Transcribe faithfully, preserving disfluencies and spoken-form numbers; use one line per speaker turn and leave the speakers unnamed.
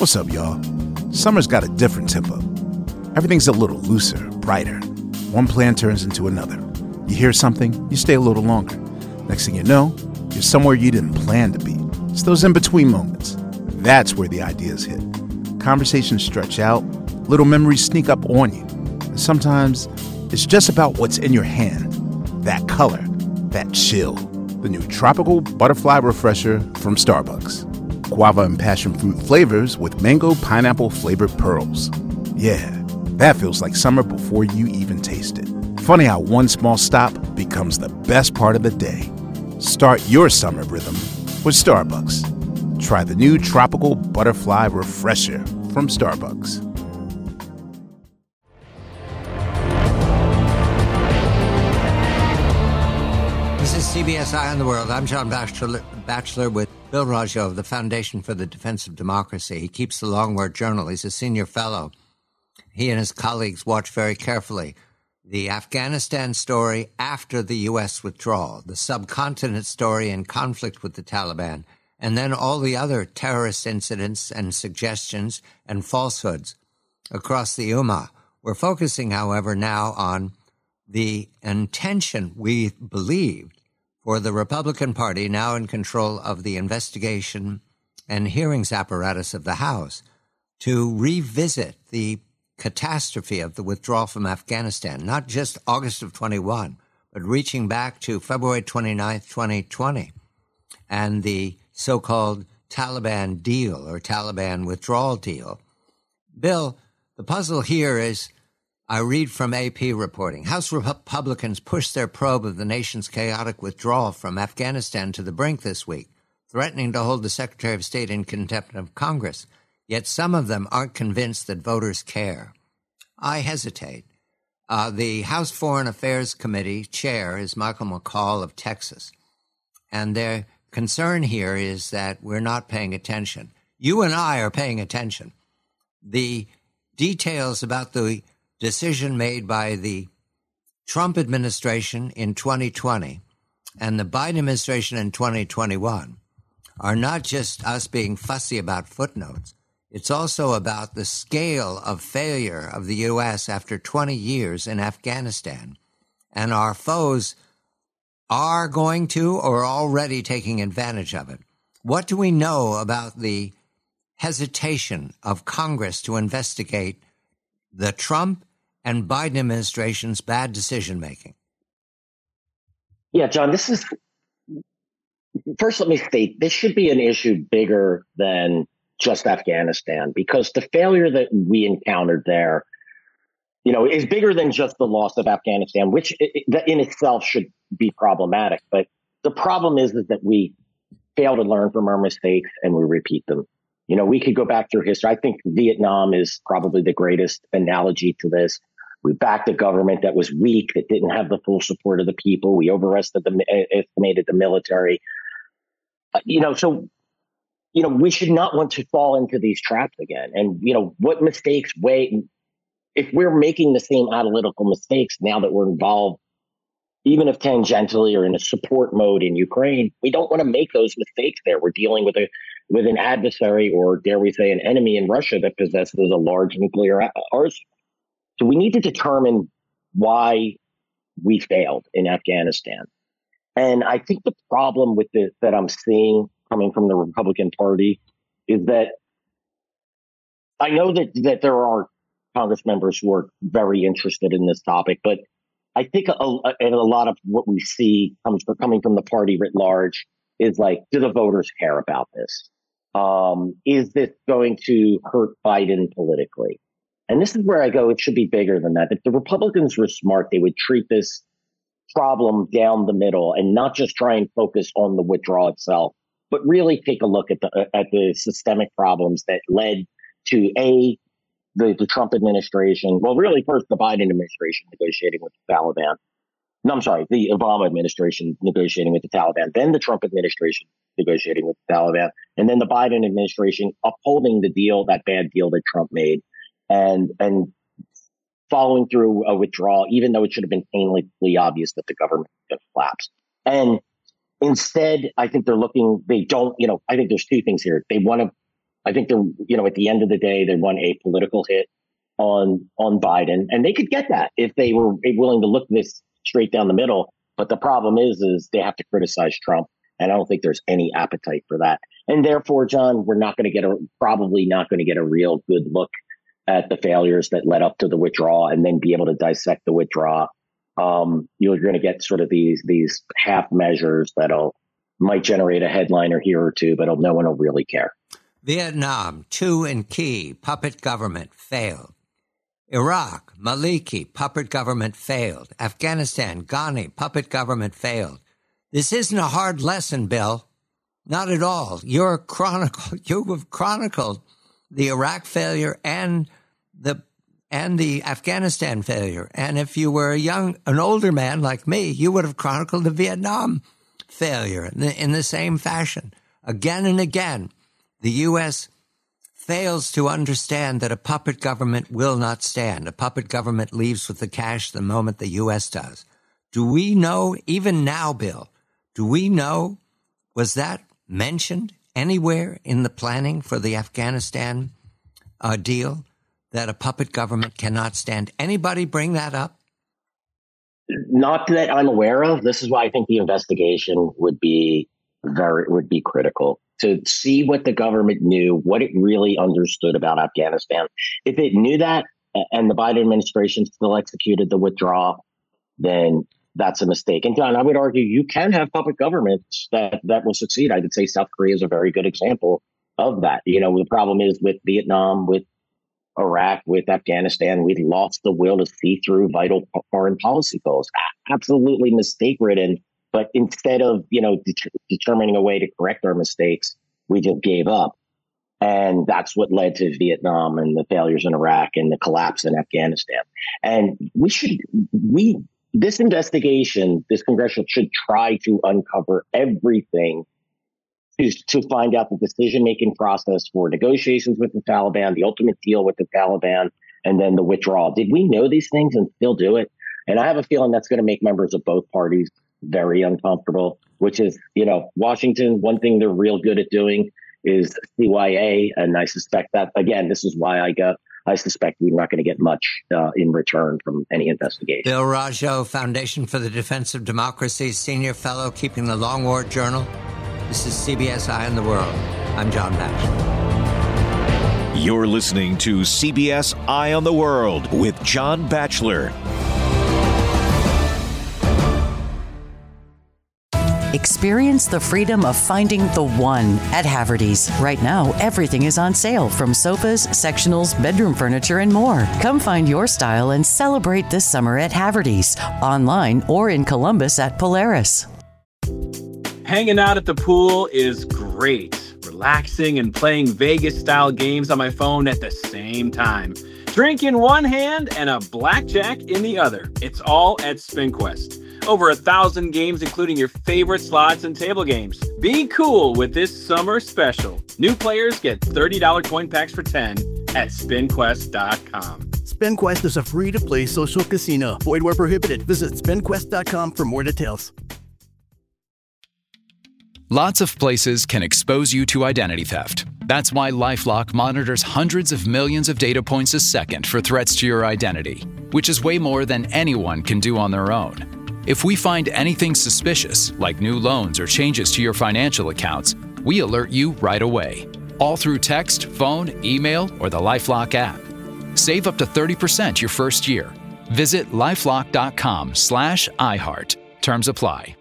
What's up, y'all? Summer's got a different tempo. Everything's a little looser, brighter. One plan turns into another. You hear something, you stay a little longer. Next thing you know, you're somewhere you didn't plan to be. It's those in-between moments. That's where the ideas hit. Conversations stretch out, little memories sneak up on you. And sometimes it's just about what's in your hand. That color, that chill. The new Tropical Butterfly Refresher from Starbucks. Guava and passion fruit flavors with mango pineapple flavored pearls. Yeah, that feels like summer before you even taste it. Funny how one small stop becomes the best part of the day. Start your summer rhythm with Starbucks. Try the new Tropical Butterfly Refresher from Starbucks.
This is C B S Eye on the World. I'm John Batchelor, Batchelor with Bill Raggio of the Foundation for the Defense of Democracy. He keeps the Long Word Journal. He's a senior fellow. He and his colleagues watch very carefully the Afghanistan story after the U S withdrawal, the subcontinent story in conflict with the Taliban, and then all the other terrorist incidents and suggestions and falsehoods across the Ummah. We're focusing, however, now on the intention, we believed, for the Republican Party, now in control of the investigation and hearings apparatus of the House, to revisit the catastrophe of the withdrawal from Afghanistan, not just August of twenty-one, but reaching back to February twenty-ninth, twenty twenty, and the so-called Taliban deal or Taliban withdrawal deal. Bill, the puzzle here is, I read from A P reporting, House Republicans pushed their probe of the nation's chaotic withdrawal from Afghanistan to the brink this week, threatening to hold the Secretary of State in contempt of Congress. Yet some of them aren't convinced that voters care. I hesitate. Uh, the House Foreign Affairs Committee chair is Michael McCaul of Texas. And their concern here is that we're not paying attention. You and I are paying attention. The details about the decision made by the Trump administration in twenty twenty and the Biden administration in twenty twenty-one are not just us being fussy about footnotes. It's also about the scale of failure of the U S after twenty years in Afghanistan. And our foes are going to or are already taking advantage of it. What do we know about the hesitation of Congress to investigate the Trump and Biden administration's bad decision-making?
Yeah, John, this is, first let me state, this should be an issue bigger than just Afghanistan, because the failure that we encountered there, you know, is bigger than just the loss of Afghanistan, which in itself should be problematic. But the problem is, is that we fail to learn from our mistakes and we repeat them. You know, we could go back through history. I think Vietnam is probably the greatest analogy to this. We backed a government that was weak, that didn't have the full support of the people. We overestimated the military. Uh, you know, so, you know, we should not want to fall into these traps again. And, you know, what mistakes weigh, if we're making the same analytical mistakes now that we're involved, even if tangentially or in a support mode in Ukraine, we don't want to make those mistakes there. We're dealing with a with an adversary, or dare we say an enemy in Russia that possesses a large nuclear arsenal. So we need to determine why we failed in Afghanistan. And I think the problem with this that I'm seeing coming from the Republican Party is that I know that, that there are Congress members who are very interested in this topic, but I think a, a, and a lot of what we see comes from, coming from the party writ large is like, do the voters care about this? Um, is this going to hurt Biden politically? And this is where I go, it should be bigger than that. If the Republicans were smart, they would treat this problem down the middle and not just try and focus on the withdrawal itself, but really take a look at the at the systemic problems that led to a the, the Trump administration. Well, really, first the Biden administration negotiating with the Taliban. No, I'm sorry, the Obama administration negotiating with the Taliban, then the Trump administration negotiating with the Taliban, and then the Biden administration upholding the deal, that bad deal that Trump made, and and following through a withdrawal, even though it should have been painfully obvious that the government had collapsed. And instead, I think they're looking, they don't, you know, I think there's two things here. They want to I think they're, you know, at the end of the day, they want a political hit on on Biden, and they could get that if they were willing to look this straight down the middle. But the problem is, is they have to criticize Trump, and I don't think there's any appetite for that. And therefore, John, we're not going to get a probably not going to get a real good look at the failures that led up to the withdrawal, and then be able to dissect the withdrawal. Um, you're going to get sort of these these half measures that'll might generate a headline or here or two, but no one will really care.
Vietnam, Chu and Key, puppet government, failed. Iraq, Maliki, puppet government, failed. Afghanistan, Ghani, puppet government, failed. This isn't a hard lesson, Bill. Not at all. You're chronicle. You have chronicled the Iraq failure and the and the Afghanistan failure. And if you were a young, an older man like me, you would have chronicled the Vietnam failure in the, in the same fashion. Again and again, the U S fails to understand that a puppet government will not stand. A puppet government leaves with the cash the moment the U S does. Do we know, even now, Bill, do we know, was that mentioned anywhere in the planning for the Afghanistan uh, deal, that a puppet government cannot stand? Anybody bring that up?
Not that I'm aware of. This is why I think the investigation would be very would be critical to see what the government knew, what it really understood about Afghanistan. If it knew that and the Biden administration still executed the withdrawal, then that's a mistake. And John, I would argue you can have puppet governments that, that will succeed. I would say South Korea is a very good example of that. You know, the problem is with Vietnam, with Iraq, with Afghanistan, we lost the will to see through vital foreign policy goals. Absolutely mistake ridden. But instead of, you know, det- determining a way to correct our mistakes, we just gave up. And that's what led to Vietnam and the failures in Iraq and the collapse in Afghanistan. And we should, we, this investigation, this congressional should try to uncover everything to, to find out the decision-making process for negotiations with the Taliban, the ultimate deal with the Taliban, and then the withdrawal. Did we know these things and still do it? And I have a feeling that's going to make members of both parties very uncomfortable, which is, you know, Washington, one thing they're real good at doing is C Y A. And I suspect that, again, this is why I got, I suspect we're not going to get much uh, in return from any investigation.
Bill Rajo, Foundation for the Defense of Democracy, Senior Fellow, keeping the Long War Journal. This is C B S Eye on the World. I'm John Batchelor.
You're listening to C B S Eye on the World with John Batchelor.
Experience the freedom of finding the one at Haverty's. Right now, everything is on sale, from sofas, sectionals, bedroom furniture, and more. Come find your style and celebrate this summer at Haverty's, online or in Columbus at Polaris.
Hanging out at the pool is great. Relaxing and playing Vegas-style games on my phone at the same time. Drink in one hand and a blackjack in the other. It's all at SpinQuest. Over a thousand games, including your favorite slots and table games. Be cool with this summer special. New players get thirty dollars coin packs for ten at spin quest dot com.
SpinQuest is a free-to-play social casino. Void where prohibited. Visit spin quest dot com for more details.
Lots of places can expose you to identity theft. That's why LifeLock monitors hundreds of millions of data points a second for threats to your identity, which is way more than anyone can do on their own. If we find anything suspicious, like new loans or changes to your financial accounts, we alert you right away, all through text, phone, email, or the LifeLock app. Save up to thirty percent your first year. Visit lifelock dot com slash iHeart. Terms apply.